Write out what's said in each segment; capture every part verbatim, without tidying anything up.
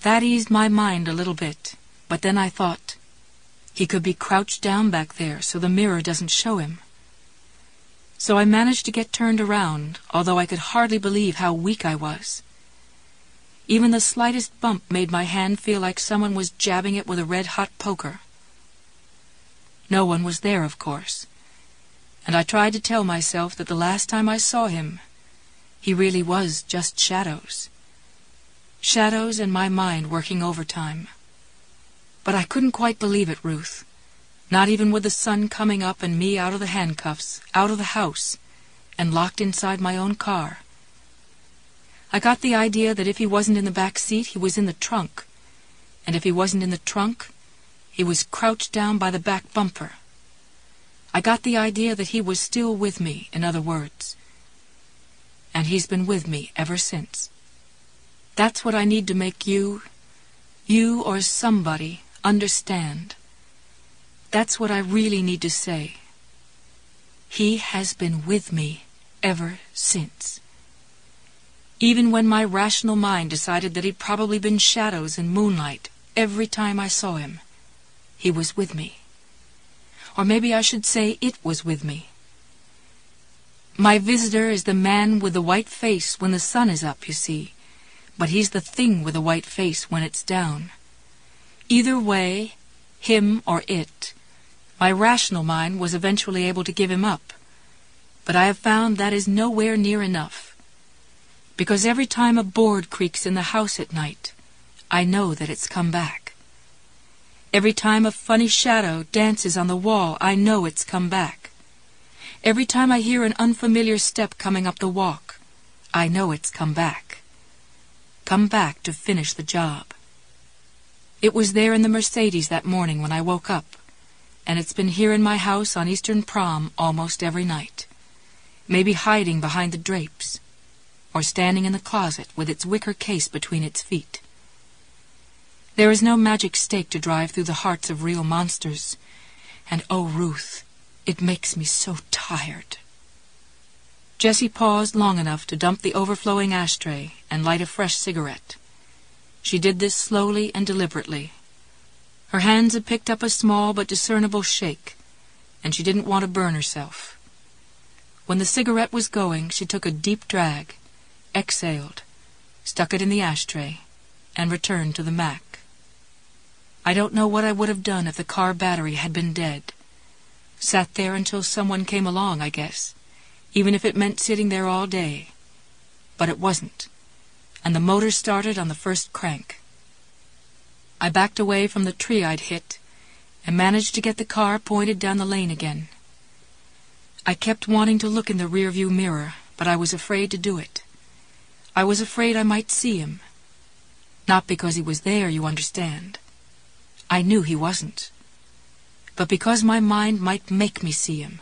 That eased my mind a little bit, but then I thought, he could be crouched down back there so the mirror doesn't show him. So I managed to get turned around, although I could hardly believe how weak I was. Even the slightest bump made my hand feel like someone was jabbing it with a red-hot poker. No one was there, of course, and I tried to tell myself that the last time I saw him, he really was just shadows. Shadows in my mind working overtime. But I couldn't quite believe it, Ruth. Not even with the sun coming up and me out of the handcuffs, out of the house, and locked inside my own car. I got the idea that if he wasn't in the back seat, he was in the trunk. And if he wasn't in the trunk, he was crouched down by the back bumper. I got the idea that he was still with me, in other words. And he's been with me ever since. That's what I need to make you, you or somebody, understand. That's what I really need to say. He has been with me ever since. Even when my rational mind decided that he'd probably been shadows in moonlight every time I saw him, he was with me. Or maybe I should say it was with me. My visitor is the man with the white face when the sun is up, you see, but he's the thing with the white face when it's down. Either way, him or it, my rational mind was eventually able to give him up. But I have found that is nowhere near enough. Because every time a board creaks in the house at night, I know that it's come back. Every time a funny shadow dances on the wall, I know it's come back. Every time I hear an unfamiliar step coming up the walk, I know it's come back. Come back to finish the job. It was there in the Mercedes that morning when I woke up, and it's been here in my house on Eastern Prom almost every night. Maybe hiding behind the drapes, or standing in the closet with its wicker case between its feet. There is no magic stake to drive through the hearts of real monsters, and oh, Ruth, it makes me so tired. Jessie paused long enough to dump the overflowing ashtray and light a fresh cigarette. She did this slowly and deliberately. Her hands had picked up a small but discernible shake, and she didn't want to burn herself. When the cigarette was going, she took a deep drag, exhaled, stuck it in the ashtray, and returned to the Mac. I don't know what I would have done if the car battery had been dead. Sat there until someone came along, I guess, even if it meant sitting there all day. But it wasn't, and the motor started on the first crank. I backed away from the tree I'd hit and managed to get the car pointed down the lane again. I kept wanting to look in the rearview mirror, but I was afraid to do it. I was afraid I might see him. Not because he was there, you understand. I knew he wasn't. But because my mind might make me see him.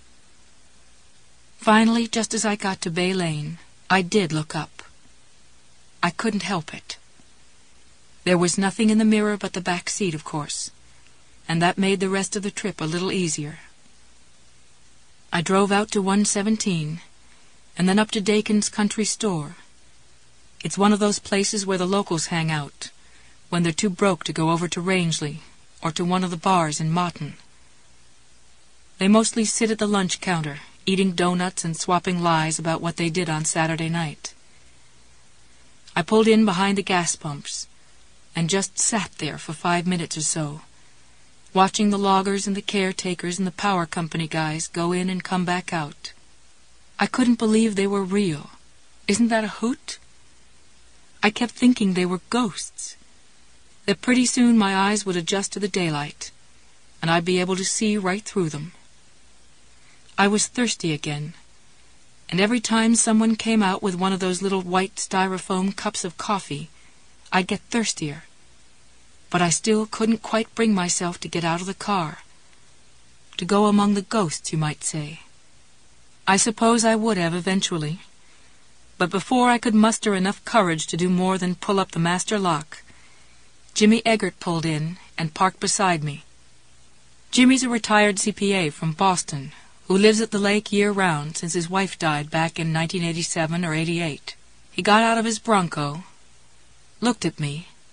Finally, just as I got to Bay Lane, I did look up. I couldn't help it. There was nothing in the mirror but the back seat, of course, and that made the rest of the trip a little easier. I drove out to one seventeen, and then up to Dakin's Country Store. It's one of those places where the locals hang out, when they're too broke to go over to Rangeley, or to one of the bars in Moughton. They mostly sit at the lunch counter, eating donuts and swapping lies about what they did on Saturday night. I pulled in behind the gas pumps, and just sat there for five minutes or so, watching the loggers and the caretakers and the power company guys go in and come back out. I couldn't believe they were real. Isn't that a hoot? I kept thinking they were ghosts, that pretty soon my eyes would adjust to the daylight, and I'd be able to see right through them. I was thirsty again, and every time someone came out with one of those little white styrofoam cups of coffee, I'd get thirstier. But I still couldn't quite bring myself to get out of the car, to go among the ghosts, you might say. I suppose I would have eventually, but before I could muster enough courage to do more than pull up the master lock, Jimmy Eggert pulled in and parked beside me. Jimmy's a retired C P A from Boston, who lives at the lake year-round since his wife died back in nineteen eighty-seven or eighty-eight. He got out of his Bronco, looked at me,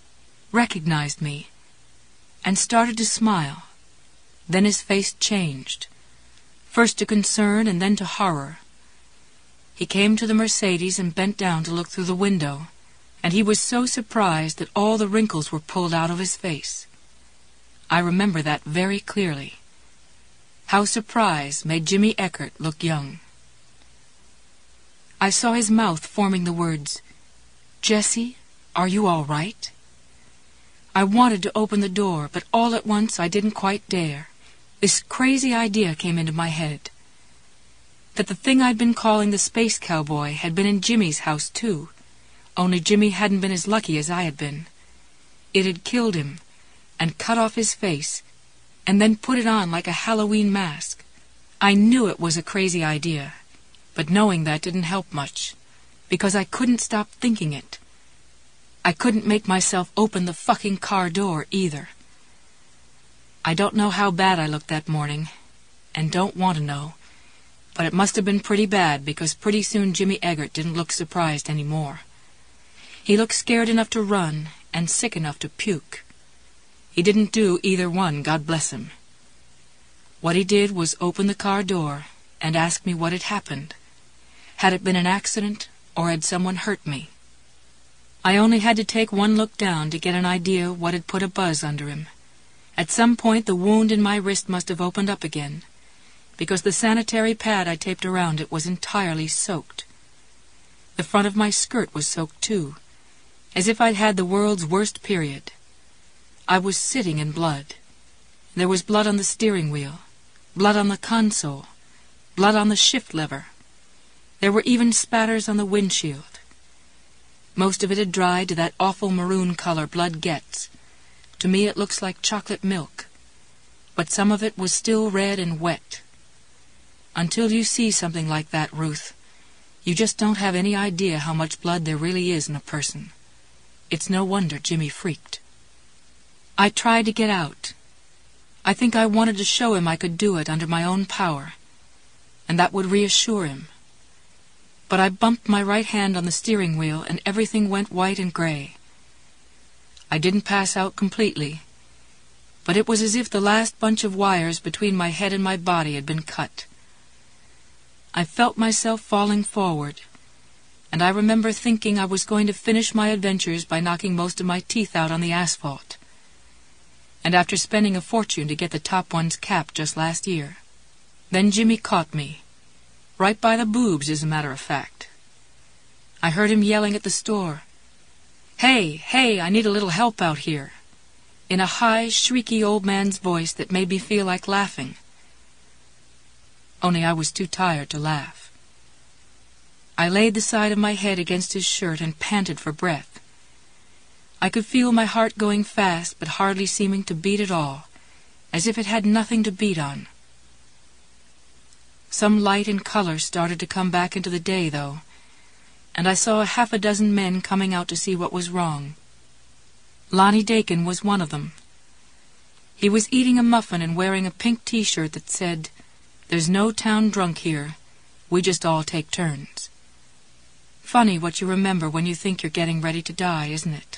recognized me, and started to smile. Then his face changed, first to concern and then to horror. He came to the Mercedes and bent down to look through the window, and he was so surprised that all the wrinkles were pulled out of his face. I remember that very clearly. How surprise made Jimmy Eckert look young. I saw his mouth forming the words, "Jessie, are you all right?" I wanted to open the door, but all at once I didn't quite dare. This crazy idea came into my head, that the thing I'd been calling the space cowboy had been in Jimmy's house too, only Jimmy hadn't been as lucky as I had been. It had killed him, and cut off his face, and then put it on like a Halloween mask. I knew it was a crazy idea, but knowing that didn't help much, because I couldn't stop thinking it. I couldn't make myself open the fucking car door either. I don't know how bad I looked that morning, and don't want to know, but it must have been pretty bad, because pretty soon Jimmy Eggert didn't look surprised anymore. He looked scared enough to run, and sick enough to puke. He didn't do either one, God bless him. What he did was open the car door and ask me what had happened. Had it been an accident, or had someone hurt me? I only had to take one look down to get an idea what had put a buzz under him. At some point the wound in my wrist must have opened up again, because the sanitary pad I taped around it was entirely soaked. The front of my skirt was soaked too, as if I'd had the world's worst period. I was sitting in blood. There was blood on the steering wheel, blood on the console, blood on the shift lever. There were even spatters on the windshield. Most of it had dried to that awful maroon color blood gets. To me it looks like chocolate milk, but some of it was still red and wet. Until you see something like that, Ruth, you just don't have any idea how much blood there really is in a person. It's no wonder Jimmy freaked. I tried to get out. I think I wanted to show him I could do it under my own power, and that would reassure him. But I bumped my right hand on the steering wheel, and everything went white and gray. I didn't pass out completely, but it was as if the last bunch of wires between my head and my body had been cut. I felt myself falling forward, and I remember thinking I was going to finish my adventures by knocking most of my teeth out on the asphalt. And after spending a fortune to get the top ones capped just last year. Then Jimmy caught me, right by the boobs, as a matter of fact. I heard him yelling at the store, "Hey, hey, I need a little help out here," in a high, shrieky old man's voice that made me feel like laughing. Only I was too tired to laugh. I laid the side of my head against his shirt and panted for breath. I could feel my heart going fast, but hardly seeming to beat at all, as if it had nothing to beat on. Some light and color started to come back into the day, though, and I saw a half a dozen men coming out to see what was wrong. Lonnie Dakin was one of them. He was eating a muffin and wearing a pink T-shirt that said, "There's no town drunk here. We just all take turns." Funny what you remember when you think you're getting ready to die, isn't it?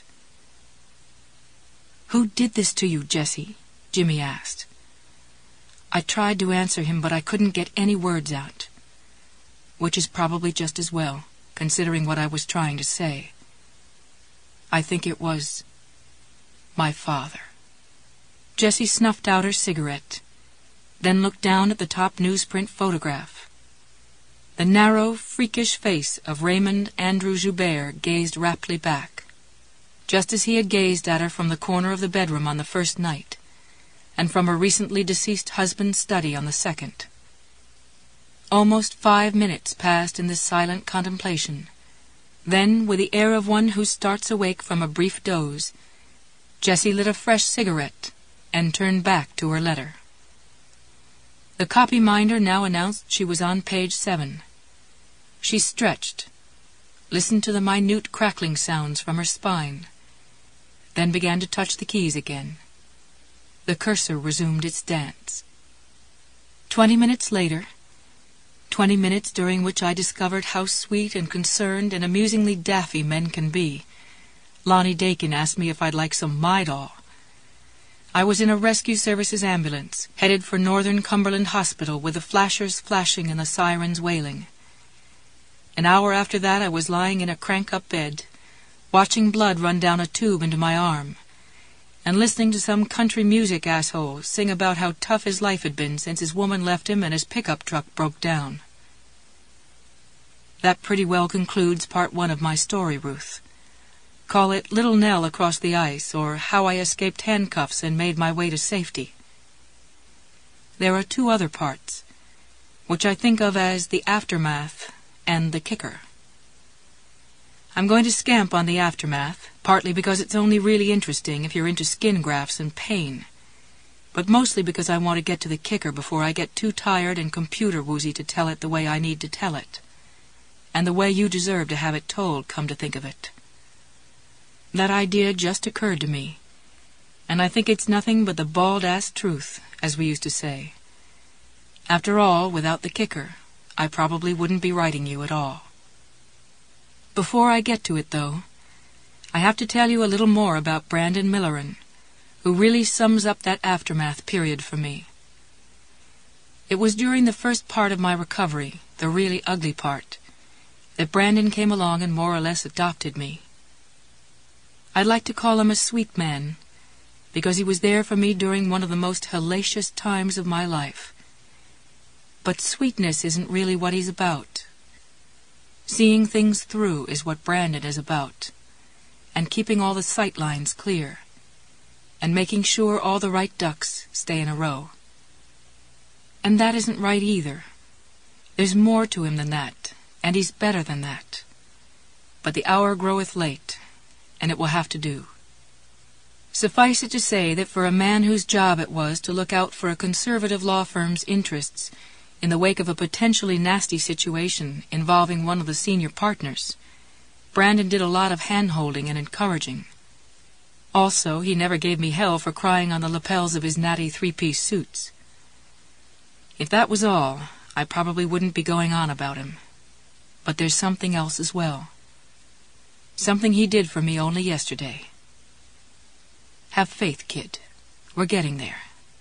"Who did this to you, Jessie?" Jimmy asked. I tried to answer him, but I couldn't get any words out, which is probably just as well, considering what I was trying to say. I think it was my father. Jessie snuffed out her cigarette, then looked down at the top newsprint photograph. The narrow, freakish face of Raymond Andrew Joubert gazed raptly back, just as he had gazed at her from the corner of the bedroom on the first night, and from her recently deceased husband's study on the second. Almost five minutes passed in this silent contemplation. Then, with the air of one who starts awake from a brief doze, Jessie lit a fresh cigarette and turned back to her letter. The copyminder now announced she was on page seven. She stretched, listened to the minute crackling sounds from her spine, then began to touch the keys again. The cursor resumed its dance. Twenty minutes later, twenty minutes during which I discovered how sweet and concerned and amusingly daffy men can be, Lonnie Dakin asked me if I'd like some Midol. I was in a rescue services ambulance, headed for Northern Cumberland Hospital with the flashers flashing and the sirens wailing. An hour after that I was lying in a crank-up bed, watching blood run down a tube into my arm, and listening to some country music asshole sing about how tough his life had been since his woman left him and his pickup truck broke down. That pretty well concludes part one of my story, Ruth. Call it Little Nell Across the Ice, or How I Escaped Handcuffs and Made My Way to Safety. There are two other parts, which I think of as the aftermath and the kicker. I'm going to scamp on the aftermath, partly because it's only really interesting if you're into skin grafts and pain, but mostly because I want to get to the kicker before I get too tired and computer woozy to tell it the way I need to tell it, and the way you deserve to have it told, come to think of it. That idea just occurred to me, and I think it's nothing but the bald-ass truth, as we used to say. After all, without the kicker, I probably wouldn't be writing you at all. Before I get to it, though, I have to tell you a little more about Brandon Milleran, who really sums up that aftermath period for me. It was during the first part of my recovery, the really ugly part, that Brandon came along and more or less adopted me. I'd like to call him a sweet man, because he was there for me during one of the most hellacious times of my life. But sweetness isn't really what he's about. Seeing things through is what Brandon is about, and keeping all the sight lines clear, and making sure all the right ducks stay in a row. And that isn't right either. There's more to him than that, and he's better than that. But the hour groweth late, and it will have to do. Suffice it to say that for a man whose job it was to look out for a conservative law firm's interests in the wake of a potentially nasty situation involving one of the senior partners, Brandon did a lot of hand-holding and encouraging. Also, he never gave me hell for crying on the lapels of his natty three-piece suits. If that was all, I probably wouldn't be going on about him. But there's something else as well. Something he did for me only yesterday. Have faith, kid. We're getting there.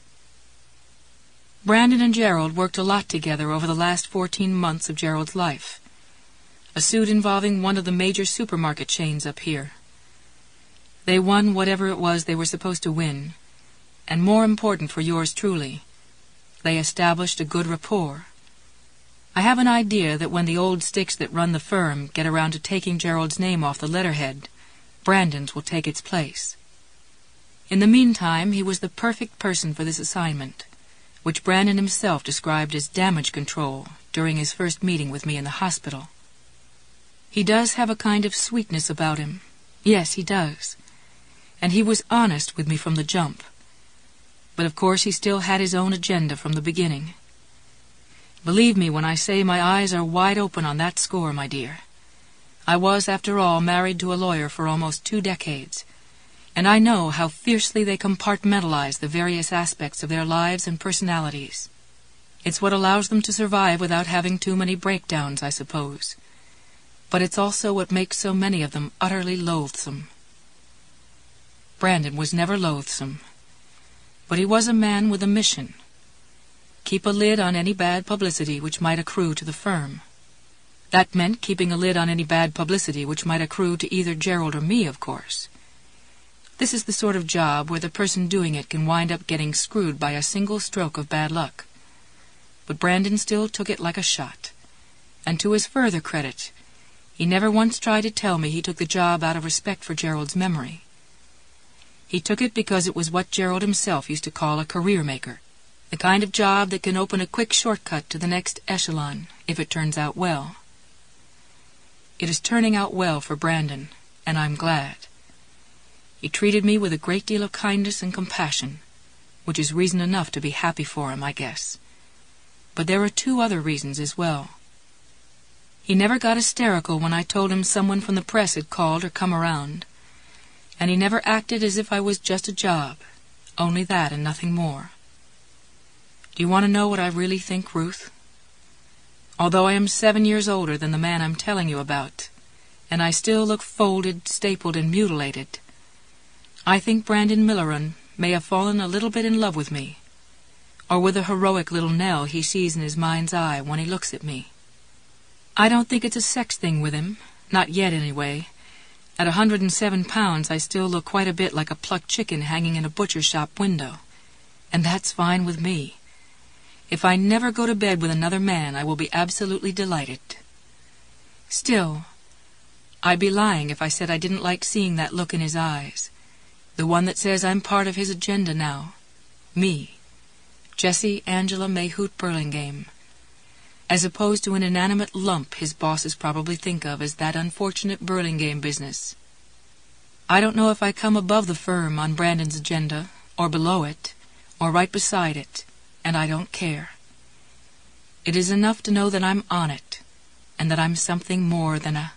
Brandon and Gerald worked a lot together over the last fourteen months of Gerald's life. A suit involving one of the major supermarket chains up here. They won whatever it was they were supposed to win, and more important for yours truly, they established a good rapport. I have an idea that when the old sticks that run the firm get around to taking Gerald's name off the letterhead, Brandon's will take its place. In the meantime, he was the perfect person for this assignment, which Brandon himself described as damage control during his first meeting with me in the hospital. He does have a kind of sweetness about him. Yes, he does. And he was honest with me from the jump. But of course he still had his own agenda from the beginning. Believe me when I say my eyes are wide open on that score, my dear. I was, after all, married to a lawyer for almost two decades, and I know how fiercely they compartmentalize the various aspects of their lives and personalities. It's what allows them to survive without having too many breakdowns, I suppose. But it's also what makes so many of them utterly loathsome. Brandon was never loathsome, but he was a man with a mission. Keep a lid on any bad publicity which might accrue to the firm. That meant keeping a lid on any bad publicity which might accrue to either Gerald or me, of course. This is the sort of job where the person doing it can wind up getting screwed by a single stroke of bad luck. But Brandon still took it like a shot, and to his further credit, he never once tried to tell me he took the job out of respect for Gerald's memory. He took it because it was what Gerald himself used to call a career maker. The kind of job that can open a quick shortcut to the next echelon, if it turns out well. It is turning out well for Brandon, and I'm glad. He treated me with a great deal of kindness and compassion, which is reason enough to be happy for him, I guess. But there are two other reasons as well. He never got hysterical when I told him someone from the press had called or come around, and he never acted as if I was just a job, only that and nothing more. Do you want to know what I really think, Ruth? Although I am seven years older than the man I'm telling you about, and I still look folded, stapled, and mutilated. I think Brandon Milleran may have fallen a little bit in love with me, or with the heroic little Nell he sees in his mind's eye when he looks at me. I don't think it's a sex thing with him, not yet anyway. At a hundred and seven pounds I still look quite a bit like a plucked chicken hanging in a butcher shop window, and that's fine with me. If I never go to bed with another man, I will be absolutely delighted. Still, I'd be lying if I said I didn't like seeing that look in his eyes, the one that says I'm part of his agenda now. Me, Jessie Angela Mayhoot Burlingame, as opposed to an inanimate lump his bosses probably think of as that unfortunate Burlingame business. I don't know if I come above the firm on Brandon's agenda, or below it, or right beside it, and I don't care. It is enough to know that I'm on it, and that I'm something more than a...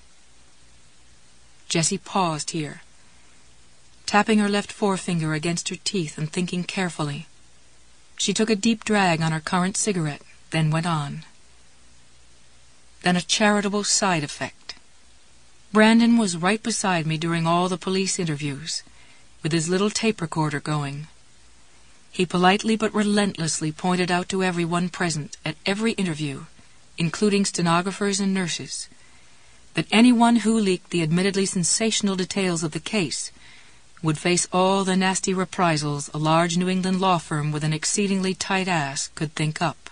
Jessie paused here, tapping her left forefinger against her teeth and thinking carefully. She took a deep drag on her current cigarette, then went on. Then a charitable side effect. Brandon was right beside me during all the police interviews, with his little tape recorder going. He politely but relentlessly pointed out to everyone present at every interview, including stenographers and nurses, that anyone who leaked the admittedly sensational details of the case would face all the nasty reprisals a large New England law firm with an exceedingly tight ass could think up.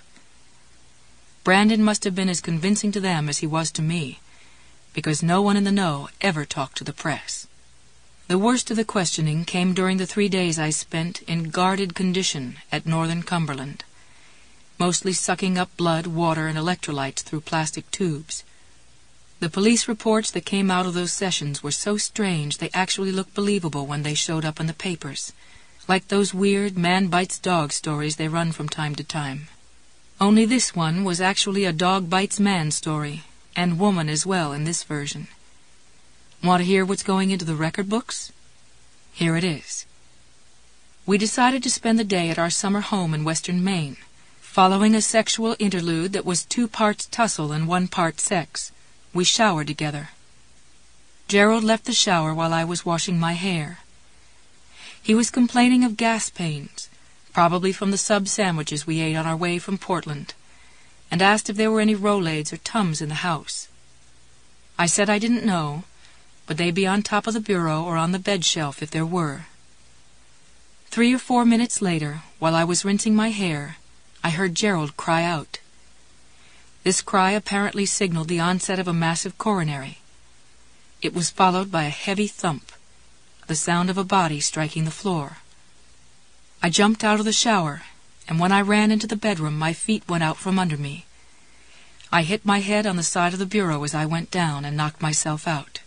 Brandon must have been as convincing to them as he was to me, because no one in the know ever talked to the press. The worst of the questioning came during the three days I spent in guarded condition at Northern Cumberland, mostly sucking up blood, water, and electrolytes through plastic tubes. The police reports that came out of those sessions were so strange they actually looked believable when they showed up in the papers, like those weird man-bites-dog stories they run from time to time. Only this one was actually a dog-bites-man story, and woman as well in this version. Want to hear what's going into the record books? Here it is. We decided to spend the day at our summer home in western Maine, following a sexual interlude that was two parts tussle and one part sex. We showered together. Gerald left the shower while I was washing my hair. He was complaining of gas pains, probably from the sub sandwiches we ate on our way from Portland, and asked if there were any Rolaids or Tums in the house. I said I didn't know, but they'd be on top of the bureau or on the bed shelf if there were. Three or four minutes later, while I was rinsing my hair, I heard Gerald cry out. This cry apparently signaled the onset of a massive coronary. It was followed by a heavy thump, the sound of a body striking the floor. I jumped out of the shower, and when I ran into the bedroom, my feet went out from under me. I hit my head on the side of the bureau as I went down and knocked myself out.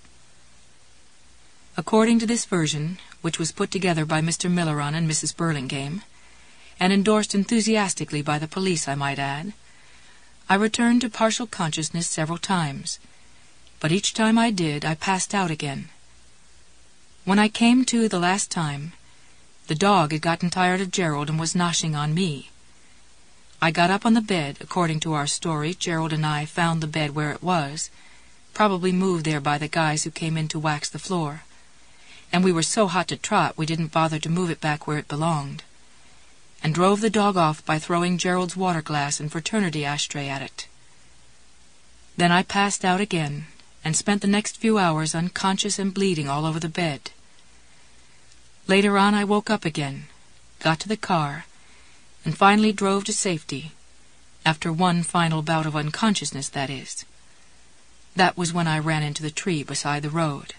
According to this version, which was put together by Mister Milleran and Missus Burlingame, and endorsed enthusiastically by the police, I might add, I returned to partial consciousness several times, but each time I did, I passed out again. When I came to the last time, the dog had gotten tired of Gerald and was noshing on me. I got up on the bed. According to our story, Gerald and I found the bed where it was, probably moved there by the guys who came in to wax the floor, and we were so hot to trot we didn't bother to move it back where it belonged, and drove the dog off by throwing Gerald's water glass and fraternity ashtray at it. Then I passed out again, and spent the next few hours unconscious and bleeding all over the bed. Later on I woke up again, got to the car, and finally drove to safety, after one final bout of unconsciousness, that is. That was when I ran into the tree beside the road.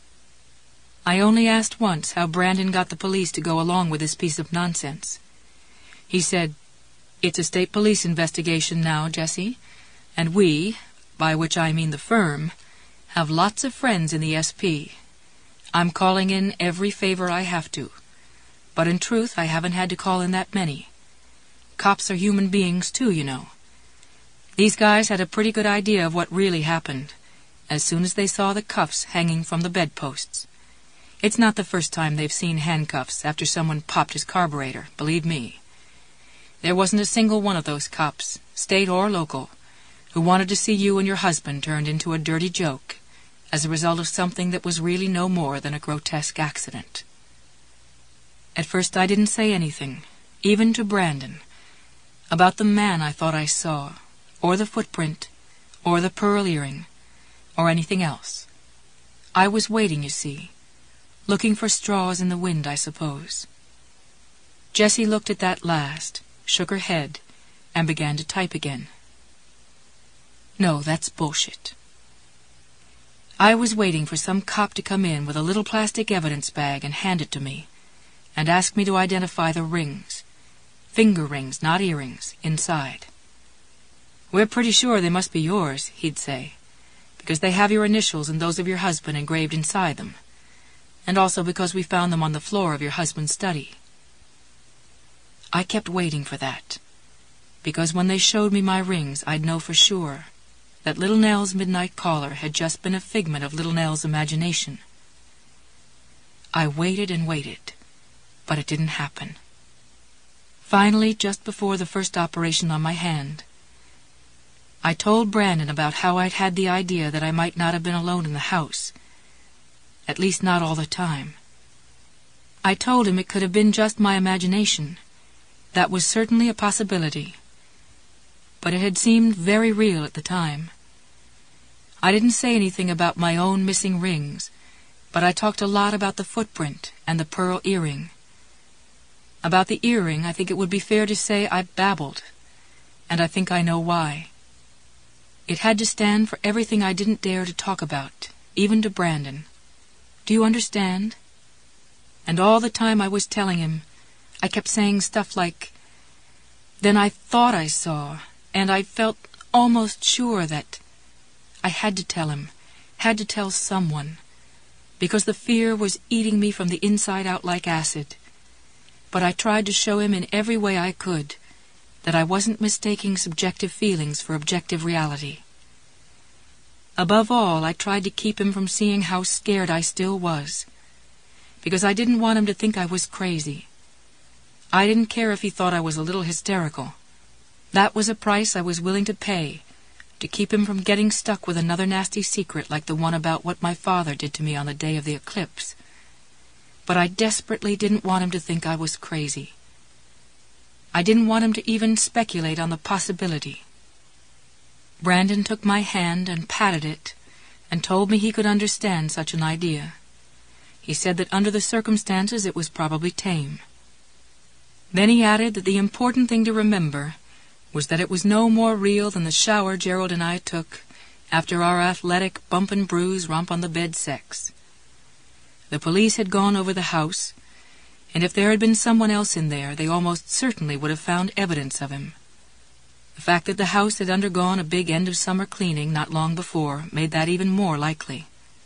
I only asked once how Brandon got the police to go along with this piece of nonsense. He said, "It's a state police investigation now, Jessie, and we, by which I mean the firm, have lots of friends in the S P. I'm calling in every favor I have to, but in truth I haven't had to call in that many. Cops are human beings too, you know. These guys had a pretty good idea of what really happened, as soon as they saw the cuffs hanging from the bedposts. It's not the first time they've seen handcuffs after someone popped his carburetor, believe me. There wasn't a single one of those cops, state or local, who wanted to see you and your husband turned into a dirty joke, as a result of something that was really no more than a grotesque accident. At first I didn't say anything, even to Brandon, about the man I thought I saw, or the footprint, or the pearl earring, or anything else. I was waiting, you see, looking for straws in the wind, I suppose. Jessie looked at that last, shook her head, and began to type again. No, that's bullshit. I was waiting for some cop to come in with a little plastic evidence bag and hand it to me, and ask me to identify the rings, finger rings, not earrings, inside. We're pretty sure they must be yours, he'd say, because they have your initials and those of your husband engraved inside them, and also because we found them on the floor of your husband's study. I kept waiting for that, because when they showed me my rings, I'd know for sure that Little Nell's midnight caller had just been a figment of Little Nell's imagination. I waited and waited, but it didn't happen. Finally, just before the first operation on my hand, I told Brandon about how I'd had the idea that I might not have been alone in the house, at least not all the time. I told him it could have been just my imagination. That was certainly a possibility, but it had seemed very real at the time. I didn't say anything about my own missing rings, but I talked a lot about the footprint and the pearl earring. About the earring, I think it would be fair to say I babbled, and I think I know why. It had to stand for everything I didn't dare to talk about, even to Brandon. Do you understand? And all the time I was telling him, I kept saying stuff like, then I thought I saw, and I felt almost sure that I had to tell him, had to tell someone, because the fear was eating me from the inside out like acid. But I tried to show him in every way I could that I wasn't mistaking subjective feelings for objective reality. Above all, I tried to keep him from seeing how scared I still was, because I didn't want him to think I was crazy. I didn't care if he thought I was a little hysterical. That was a price I was willing to pay, to keep him from getting stuck with another nasty secret like the one about what my father did to me on the day of the eclipse. But I desperately didn't want him to think I was crazy. I didn't want him to even speculate on the possibility. Brandon took my hand and patted it, and told me he could understand such an idea. He said that under the circumstances it was probably tame. Then he added that the important thing to remember was that it was no more real than the shower Gerald and I took after our athletic bump and bruise romp on the bed sex. The police had gone over the house, and if there had been someone else in there, they almost certainly would have found evidence of him. The fact that the house had undergone a big end-of-summer cleaning not long before made that even more likely.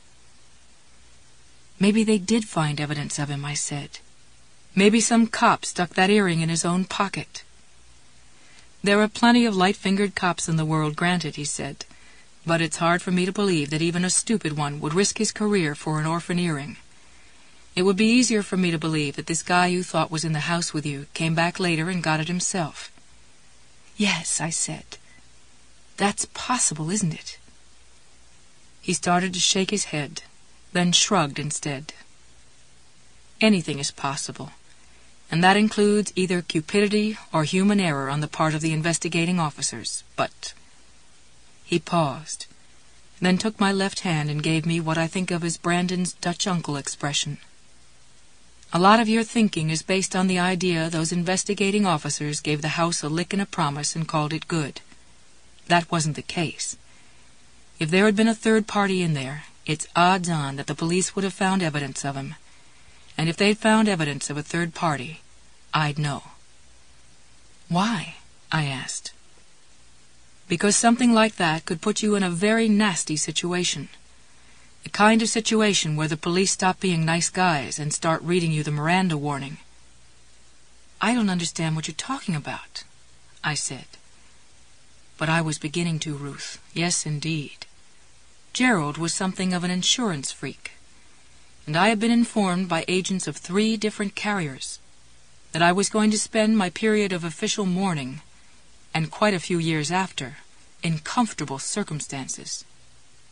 Maybe they did find evidence of him, I said. Maybe some cop stuck that earring in his own pocket. There are plenty of light-fingered cops in the world, granted, he said, but it's hard for me to believe that even a stupid one would risk his career for an orphan earring. It would be easier for me to believe that this guy you thought was in the house with you came back later and got it himself. Yes, I said. That's possible, isn't it? He started to shake his head, then shrugged instead. Anything is possible, and that includes either cupidity or human error on the part of the investigating officers, but... He paused, then took my left hand and gave me what I think of as Brandon's Dutch uncle expression. A lot of your thinking is based on the idea those investigating officers gave the house a lick and a promise and called it good. That wasn't the case. If there had been a third party in there, it's odds on that the police would have found evidence of him. And if they'd found evidence of a third party, I'd know. Why? I asked. Because something like that could put you in a very nasty situation. The kind of situation where the police stop being nice guys and start reading you the Miranda warning. I don't understand what you're talking about, I said. But I was beginning to, Ruth. Yes, indeed. Gerald was something of an insurance freak, and I had been informed by agents of three different carriers that I was going to spend my period of official mourning, and quite a few years after, in comfortable circumstances.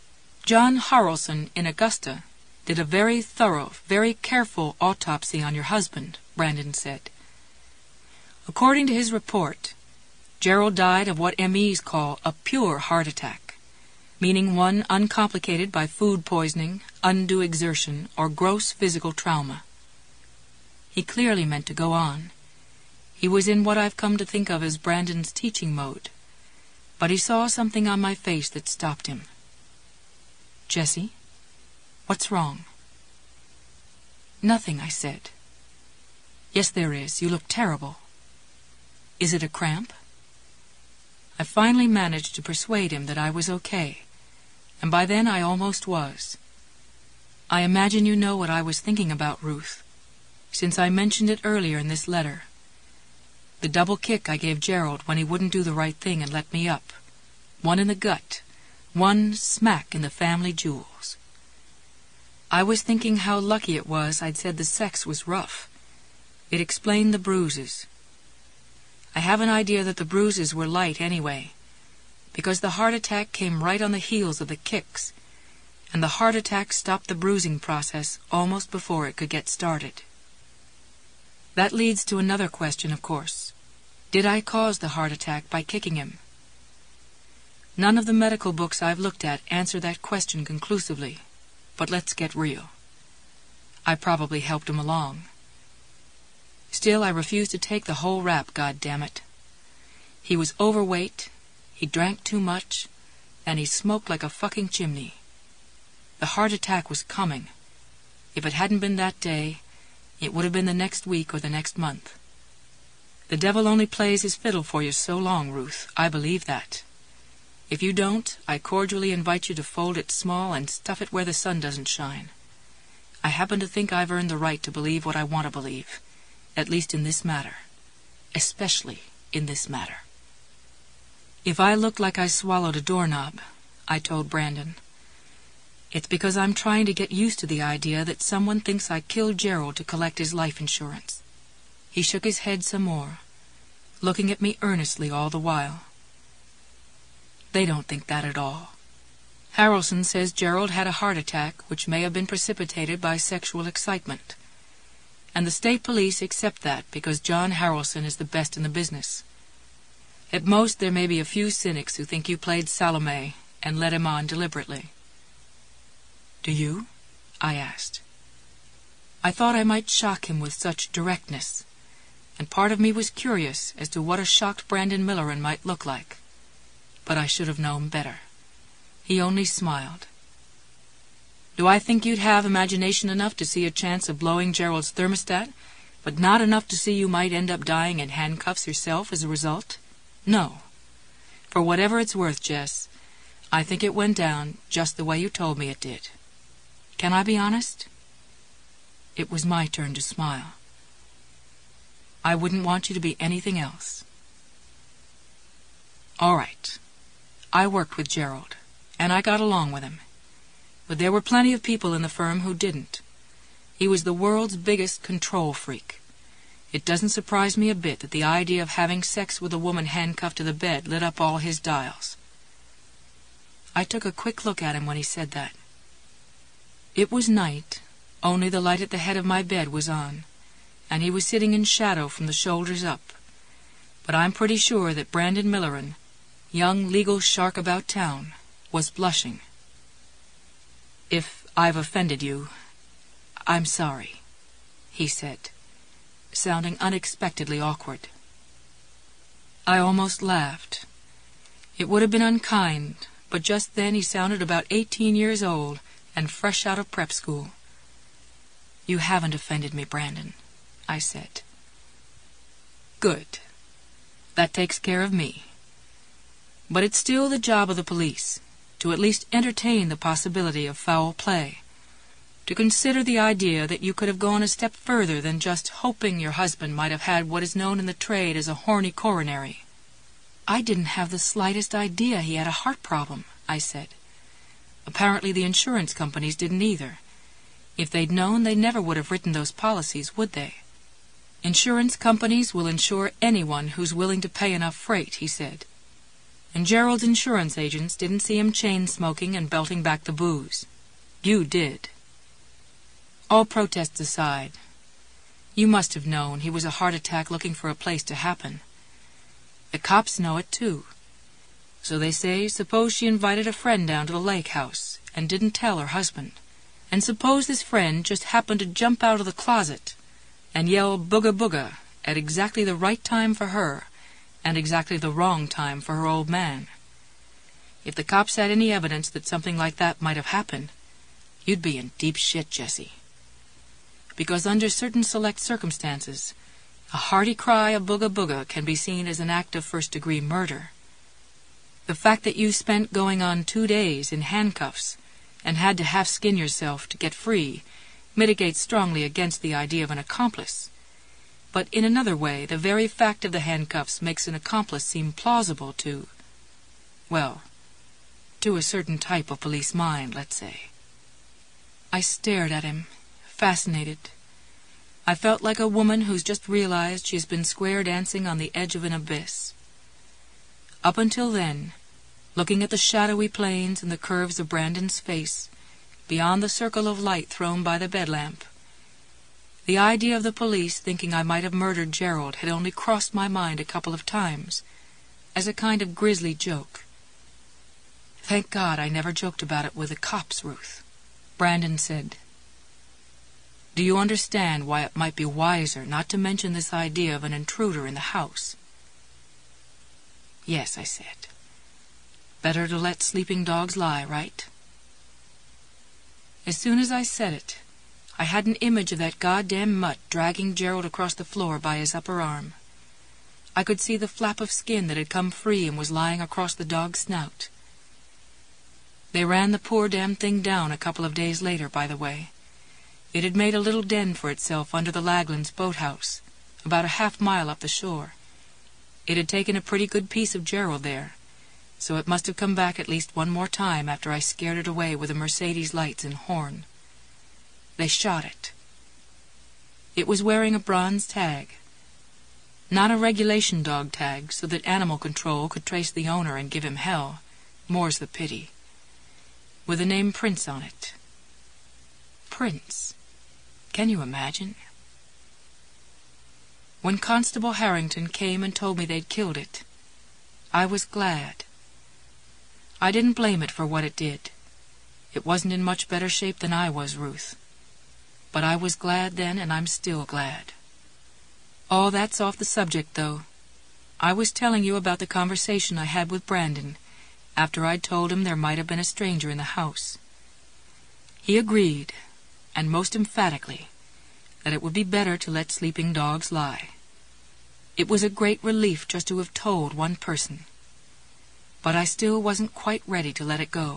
John Harrelson in Augusta did a very thorough, very careful autopsy on your husband, Brandon said. According to his report, Gerald died of what M Es call a pure heart attack, meaning one uncomplicated by food poisoning, undue exertion, or gross physical trauma. He clearly meant to go on. He was in what I've come to think of as Brandon's teaching mode, but he saw something on my face that stopped him. "Jessie, what's wrong?" "Nothing," I said. "Yes, there is. You look terrible." "Is it a cramp?" I finally managed to persuade him that I was okay, and by then I almost was. "I imagine you know what I was thinking about, Ruth, since I mentioned it earlier in this letter. The double kick I gave Gerald when he wouldn't do the right thing and let me up. One in the gut, one smack in the family jewels. I was thinking how lucky it was I'd said the sex was rough. It explained the bruises. I have an idea that the bruises were light anyway, because the heart attack came right on the heels of the kicks, and the heart attack stopped the bruising process almost before it could get started. That leads to another question, of course. Did I cause the heart attack by kicking him? None of the medical books I've looked at answer that question conclusively, but let's get real. I probably helped him along. Still, I refuse to take the whole rap, goddammit. He was overweight, he drank too much, and he smoked like a fucking chimney. The heart attack was coming. If it hadn't been that day, it would have been the next week or the next month. The devil only plays his fiddle for you so long, Ruth. I believe that. If you don't, I cordially invite you to fold it small and stuff it where the sun doesn't shine. I happen to think I've earned the right to believe what I want to believe, at least in this matter, especially in this matter. If I look like I swallowed a doorknob, I told Brandon, it's because I'm trying to get used to the idea that someone thinks I killed Gerald to collect his life insurance. He shook his head some more, looking at me earnestly all the while. They don't think that at all. Harrelson says Gerald had a heart attack which may have been precipitated by sexual excitement, and the state police accept that because John Harrelson is the best in the business. At most, there may be a few cynics who think you played Salome and led him on deliberately. Do you? I asked. I thought I might shock him with such directness, and part of me was curious as to what a shocked Brandon Milleran might look like. But I should have known better. He only smiled. Do I think you'd have imagination enough to see a chance of blowing Gerald's thermostat, but not enough to see you might end up dying in handcuffs yourself as a result? No. For whatever it's worth, Jess, I think it went down just the way you told me it did. Can I be honest? It was my turn to smile. I wouldn't want you to be anything else. All right. I worked with Gerald, and I got along with him. But there were plenty of people in the firm who didn't. He was the world's biggest control freak. It doesn't surprise me a bit that the idea of having sex with a woman handcuffed to the bed lit up all his dials. I took a quick look at him when he said that. It was night, only the light at the head of my bed was on, and he was sitting in shadow from the shoulders up. But I'm pretty sure that Brandon Milleran, young legal shark about town, was blushing. If I've offended you, I'm sorry, he said, sounding unexpectedly awkward. I almost laughed. It would have been unkind, but just then he sounded about eighteen years old and fresh out of prep school. You haven't offended me, Brandon, I said. Good. That takes care of me. But it's still the job of the police to at least entertain the possibility of foul play, to consider the idea that you could have gone a step further than just hoping your husband might have had what is known in the trade as a horny coronary. I didn't have the slightest idea he had a heart problem, I said. Apparently the insurance companies didn't either. If they'd known, they never would have written those policies, would they? Insurance companies will insure anyone who's willing to pay enough freight, he said. And Gerald's insurance agents didn't see him chain-smoking and belting back the booze. You did. All protests aside, you must have known he was a heart attack looking for a place to happen. The cops know it, too. So they say, suppose she invited a friend down to the lake house and didn't tell her husband. And suppose this friend just happened to jump out of the closet and yell booga booga at exactly the right time for her and exactly the wrong time for her old man. If the cops had any evidence that something like that might have happened, you'd be in deep shit, Jessie. Because under certain select circumstances, a hearty cry of booga booga can be seen as an act of first-degree murder. The fact that you spent going on two days in handcuffs and had to half-skin yourself to get free mitigates strongly against the idea of an accomplice. But in another way, the very fact of the handcuffs makes an accomplice seem plausible to, well, to a certain type of police mind, let's say. I stared at him, fascinated. I felt like a woman who's just realized she's been square dancing on the edge of an abyss. Up until then, looking at the shadowy plains and the curves of Brandon's face, beyond the circle of light thrown by the bed lamp, the idea of the police thinking I might have murdered Gerald had only crossed my mind a couple of times, as a kind of grisly joke. Thank God I never joked about it with the cops, Ruth. Brandon said, Do you understand why it might be wiser not to mention this idea of an intruder in the house? Yes, I said. Better to let sleeping dogs lie, right? As soon as I said it, I had an image of that goddamn mutt dragging Gerald across the floor by his upper arm. I could see the flap of skin that had come free and was lying across the dog's snout. They ran the poor damn thing down a couple of days later, by the way. It had made a little den for itself under the Laglands boathouse, about a half mile up the shore. It had taken a pretty good piece of Gerald there, so it must have come back at least one more time after I scared it away with the Mercedes lights and horn. They shot it. It was wearing a bronze tag. Not a regulation dog tag, so that animal control could trace the owner and give him hell, more's the pity, with the name Prince on it. Prince. Can you imagine? When Constable Harrington came and told me they'd killed it, I was glad. I didn't blame it for what it did. It wasn't in much better shape than I was, Ruth. But I was glad then, and I'm still glad. Oh, that's off the subject, though. I was telling you about the conversation I had with Brandon after I'd told him there might have been a stranger in the house. He agreed, and most emphatically, that it would be better to let sleeping dogs lie. It was a great relief just to have told one person. But I still wasn't quite ready to let it go.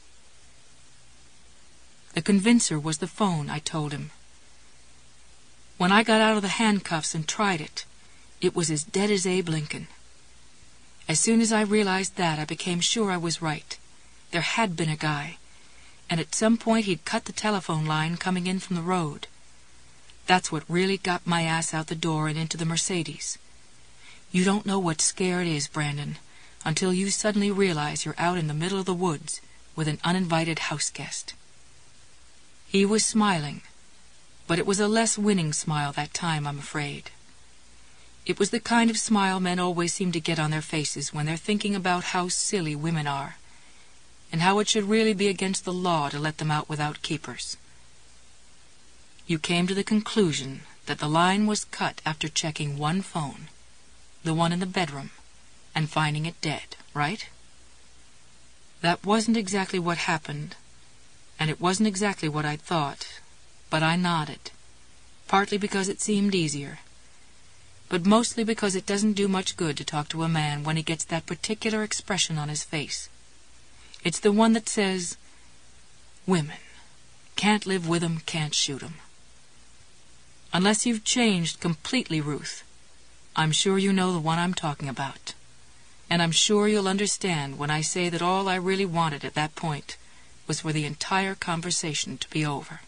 The convincer was the phone, I told him. When I got out of the handcuffs and tried it, it was as dead as Abe Lincoln. As soon as I realized that, I became sure I was right. There had been a guy, and at some point he'd cut the telephone line coming in from the road. That's what really got my ass out the door and into the Mercedes. You don't know what scare it is, Brandon, until you suddenly realize you're out in the middle of the woods with an uninvited house guest. He was smiling, but it was a less winning smile that time, I'm afraid. It was the kind of smile men always seem to get on their faces when they're thinking about how silly women are, and how it should really be against the law to let them out without keepers. You came to the conclusion that the line was cut after checking one phone, the one in the bedroom, and finding it dead, right? That wasn't exactly what happened, and it wasn't exactly what I'd thought, but I nodded, partly because it seemed easier, but mostly because it doesn't do much good to talk to a man when he gets that particular expression on his face. It's the one that says, women, can't live with 'em, can't shoot 'em. Unless you've changed completely, Ruth, I'm sure you know the one I'm talking about. And I'm sure you'll understand when I say that all I really wanted at that point was for the entire conversation to be over.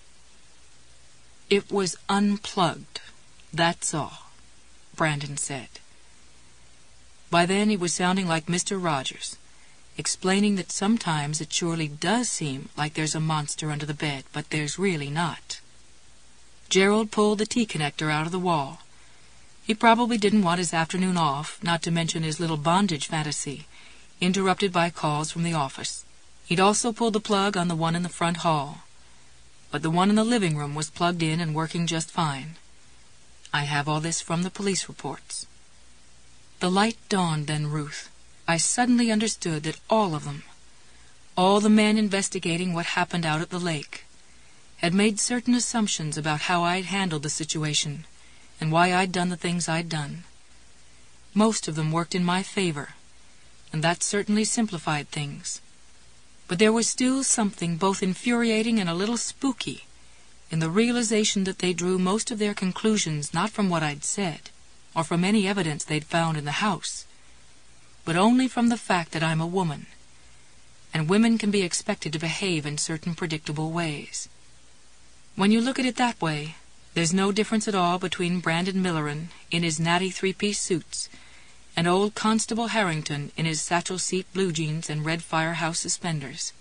It was unplugged, that's all, Brandon said. By then he was sounding like Mister Rogers, explaining that sometimes it surely does seem like there's a monster under the bed, but there's really not. Gerald pulled the T-connector out of the wall. He probably didn't want his afternoon off, not to mention his little bondage fantasy, interrupted by calls from the office. He'd also pulled the plug on the one in the front hall. But the one in the living room was plugged in and working just fine. I have all this from the police reports. The light dawned then, Ruth. I suddenly understood that all of them, all the men investigating what happened out at the lake, had made certain assumptions about how I'd handled the situation and why I'd done the things I'd done. Most of them worked in my favor, and that certainly simplified things. But there was still something both infuriating and a little spooky in the realization that they drew most of their conclusions not from what I'd said, or from any evidence they'd found in the house, but only from the fact that I'm a woman, and women can be expected to behave in certain predictable ways. When you look at it that way, there's no difference at all between Brandon Milleran in his natty three-piece suits and old Constable Harrington in his satchel-seat blue jeans and red firehouse suspenders.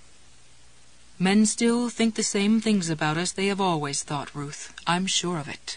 Men still think the same things about us they have always thought, Ruth. I'm sure of it.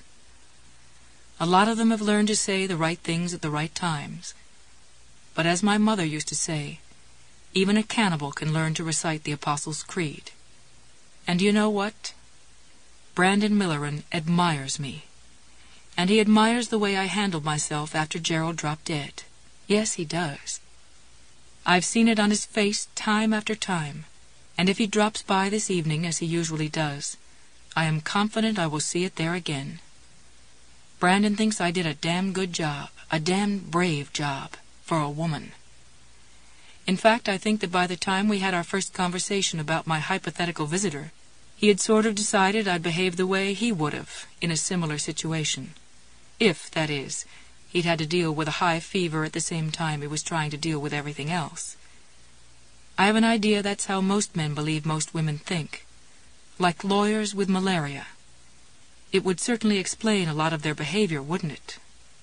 A lot of them have learned to say the right things at the right times. But as my mother used to say, even a cannibal can learn to recite the Apostles' Creed. And you know what? Brandon Milleran admires me. And he admires the way I handled myself after Gerald dropped dead. Yes, he does. I've seen it on his face time after time, and if he drops by this evening, as he usually does, I am confident I will see it there again. Brandon thinks I did a damn good job, a damn brave job, for a woman. In fact, I think that by the time we had our first conversation about my hypothetical visitor, he had sort of decided I'd behave the way he would have in a similar situation. If, that is, he'd had to deal with a high fever at the same time he was trying to deal with everything else. I have an idea that's how most men believe most women think. Like lawyers with malaria. It would certainly explain a lot of their behavior, wouldn't it?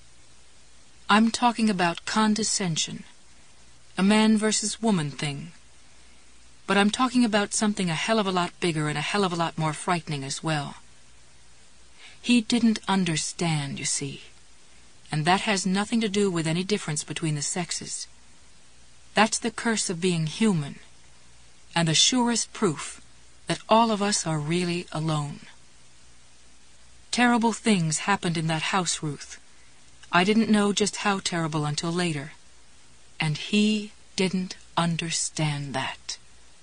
I'm talking about condescension. A man versus woman thing. But I'm talking about something a hell of a lot bigger and a hell of a lot more frightening as well. He didn't understand, you see. And that has nothing to do with any difference between the sexes. That's the curse of being human, and the surest proof that all of us are really alone. Terrible things happened in that house, Ruth. I didn't know just how terrible until later. And he didn't understand that.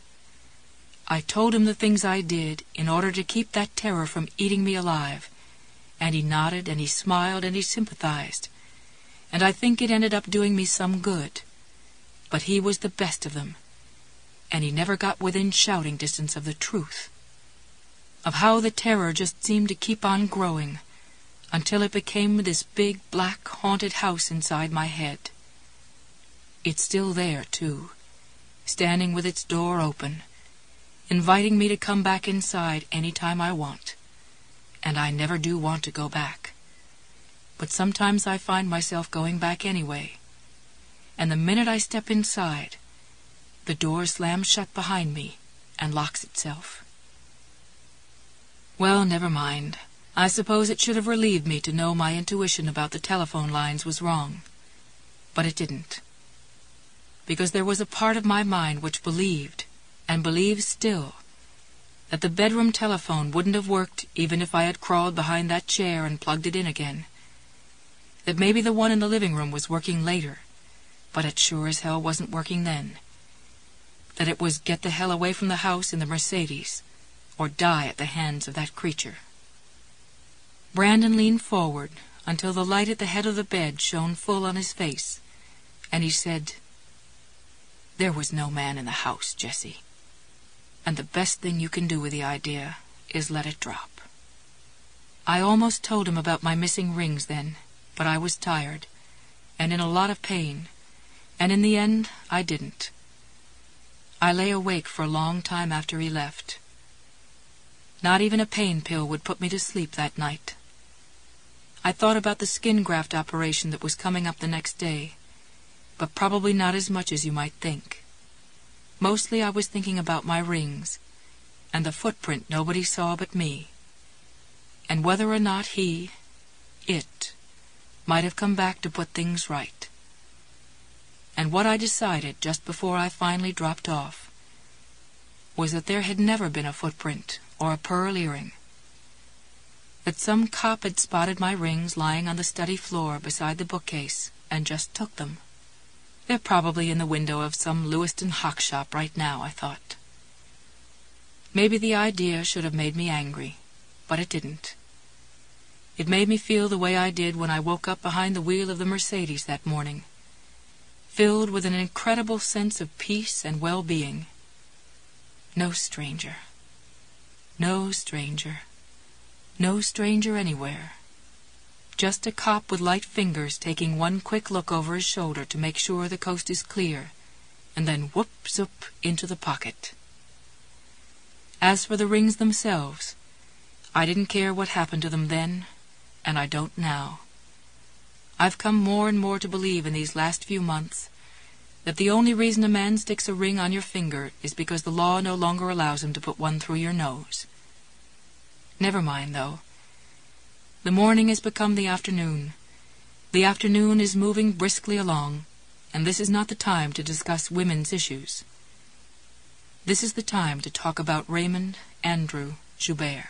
I told him the things I did in order to keep that terror from eating me alive, and he nodded and he smiled and he sympathized, and I think it ended up doing me some good. But he was the best of them, and he never got within shouting distance of the truth, of how the terror just seemed to keep on growing until it became this big black haunted house inside my head. It's still there, too, standing with its door open, inviting me to come back inside any time I want. And I never do want to go back. But sometimes I find myself going back anyway. And the minute I step inside, the door slams shut behind me and locks itself. Well, never mind. I suppose it should have relieved me to know my intuition about the telephone lines was wrong. But it didn't. Because there was a part of my mind which believed, and believes still, that the bedroom telephone wouldn't have worked even if I had crawled behind that chair and plugged it in again. That maybe the one in the living room was working later, but it sure as hell wasn't working then. That it was get the hell away from the house in the Mercedes, or die at the hands of that creature. Brandon leaned forward until the light at the head of the bed shone full on his face, and he said, "There was no man in the house, Jessie. And the best thing you can do with the idea is let it drop." I almost told him about my missing rings then, but I was tired, and in a lot of pain, and in the end I didn't. I lay awake for a long time after he left. Not even a pain pill would put me to sleep that night. I thought about the skin graft operation that was coming up the next day, but probably not as much as you might think. Mostly I was thinking about my rings, and the footprint nobody saw but me, and whether or not he, it, might have come back to put things right. And what I decided just before I finally dropped off was that there had never been a footprint or a pearl earring. That some cop had spotted my rings lying on the study floor beside the bookcase and just took them. They're probably in the window of some Lewiston hock shop right now, I thought. Maybe the idea should have made me angry, but it didn't. It made me feel the way I did when I woke up behind the wheel of the Mercedes that morning, filled with an incredible sense of peace and well-being. No stranger. No stranger. No stranger anywhere. Just a cop with light fingers taking one quick look over his shoulder to make sure the coast is clear, and then whoop-zoop into the pocket. As for the rings themselves, I didn't care what happened to them then, and I don't now. I've come more and more to believe in these last few months that the only reason a man sticks a ring on your finger is because the law no longer allows him to put one through your nose. Never mind, though. The morning has become the afternoon. The afternoon is moving briskly along, and this is not the time to discuss women's issues. This is the time to talk about Raymond Andrew Joubert.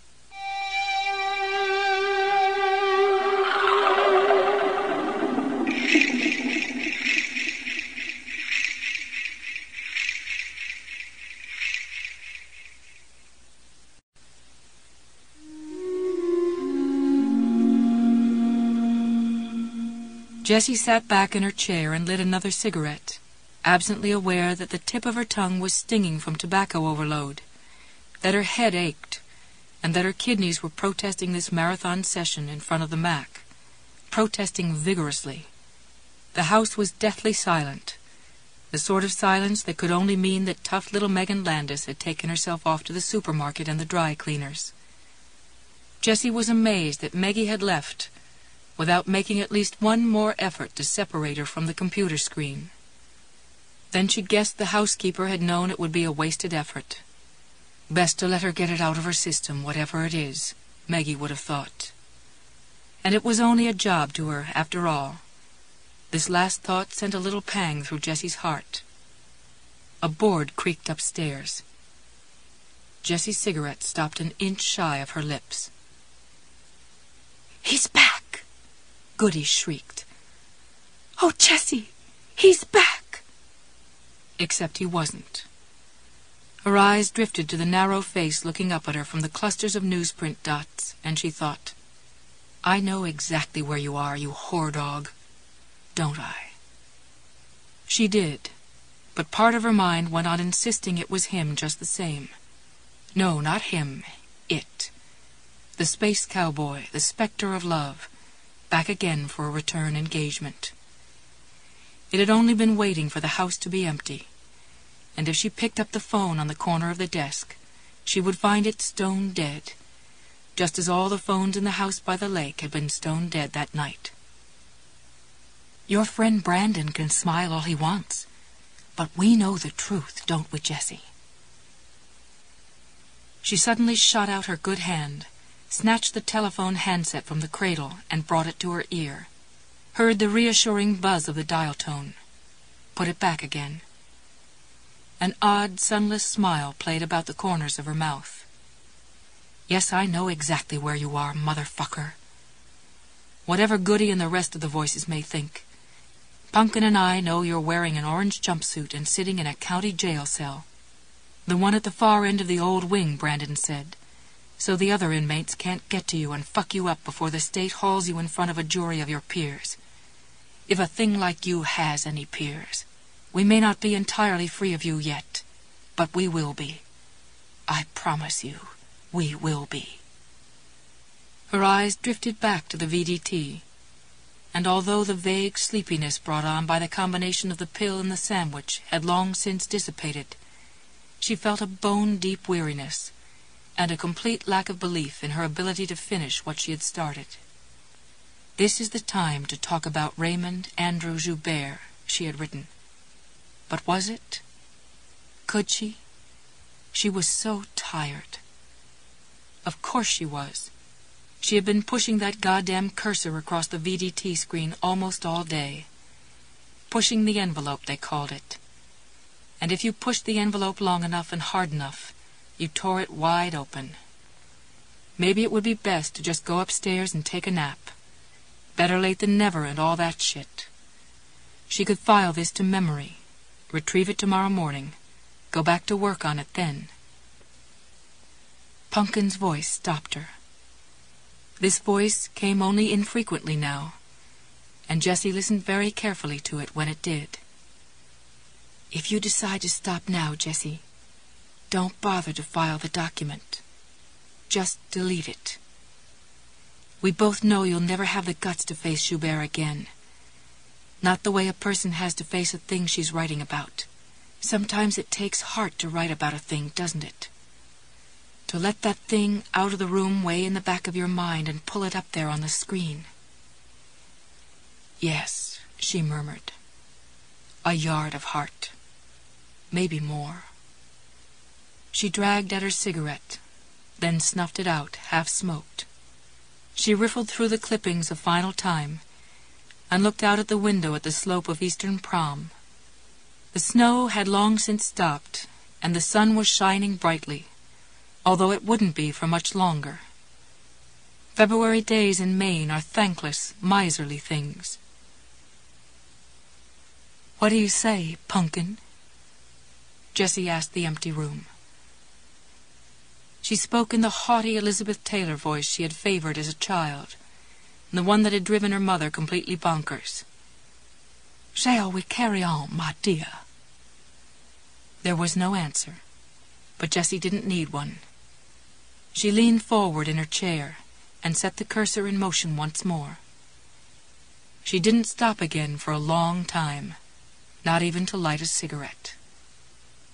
Jessie sat back in her chair and lit another cigarette, absently aware that the tip of her tongue was stinging from tobacco overload, that her head ached, and that her kidneys were protesting this marathon session in front of the Mac, protesting vigorously. The house was deathly silent, the sort of silence that could only mean that tough little Megan Landis had taken herself off to the supermarket and the dry cleaners. Jessie was amazed that Meggie had left without making at least one more effort to separate her from the computer screen. Then she guessed the housekeeper had known it would be a wasted effort. Best to let her get it out of her system, whatever it is, Meggie would have thought. And it was only a job to her, after all. This last thought sent a little pang through Jessie's heart. A board creaked upstairs. Jessie's cigarette stopped an inch shy of her lips. "He's back!" Goody shrieked. "Oh, Jessie, he's back!" Except he wasn't. Her eyes drifted to the narrow face looking up at her from the clusters of newsprint dots, and she thought, "I know exactly where you are, you whore dog, don't I?" She did, but part of her mind went on insisting it was him just the same. No, not him, it. The space cowboy, the specter of love, back again for a return engagement. It had only been waiting for the house to be empty, and if she picked up the phone on the corner of the desk, she would find it stone dead, just as all the phones in the house by the lake had been stone dead that night. "Your friend Brandon can smile all he wants, but we know the truth, don't we, Jessie?" She suddenly shot out her good hand, snatched the telephone handset from the cradle and brought it to her ear, heard the reassuring buzz of the dial tone, put it back again. An odd, sunless smile played about the corners of her mouth. "Yes, I know exactly where you are, motherfucker. Whatever Goody and the rest of the voices may think, Pumpkin and I know you're wearing an orange jumpsuit and sitting in a county jail cell. The one at the far end of the old wing," Brandon said, "so the other inmates can't get to you and fuck you up before the state hauls you in front of a jury of your peers. If a thing like you has any peers. We may not be entirely free of you yet, but we will be. I promise you, we will be." Her eyes drifted back to the V D T, and although the vague sleepiness brought on by the combination of the pill and the sandwich had long since dissipated, she felt a bone-deep weariness and a complete lack of belief in her ability to finish what she had started. "This is the time to talk about Raymond Andrew Joubert," she had written. But was it? Could she? She was so tired. Of course she was. She had been pushing that goddamn cursor across the V D T screen almost all day. Pushing the envelope, they called it. And if you pushed the envelope long enough and hard enough, you tore it wide open. Maybe it would be best to just go upstairs and take a nap. Better late than never and all that shit. She could file this to memory, retrieve it tomorrow morning, go back to work on it then. Pumpkin's voice stopped her. This voice came only infrequently now, and Jessie listened very carefully to it when it did. If you decide to stop now, Jessie, don't bother to file the document. Just delete it. We both know you'll never have the guts to face Schubert again. Not the way a person has to face a thing she's writing about. Sometimes it takes heart to write about a thing, doesn't it? To let that thing out of the room way in the back of your mind and pull it up there on the screen. Yes, she murmured. A yard of heart. Maybe more. She dragged at her cigarette, then snuffed it out, half-smoked. She riffled through the clippings a final time and looked out at the window at the slope of Eastern Prom. The snow had long since stopped, and the sun was shining brightly, although it wouldn't be for much longer. February days in Maine are thankless, miserly things. "What do you say, Pumpkin?" Jessie asked the empty room. She spoke in the haughty Elizabeth Taylor voice she had favored as a child, and the one that had driven her mother completely bonkers. "Shall we carry on, my dear?" There was no answer, but Jessie didn't need one. She leaned forward in her chair and set the cursor in motion once more. She didn't stop again for a long time, not even to light a cigarette.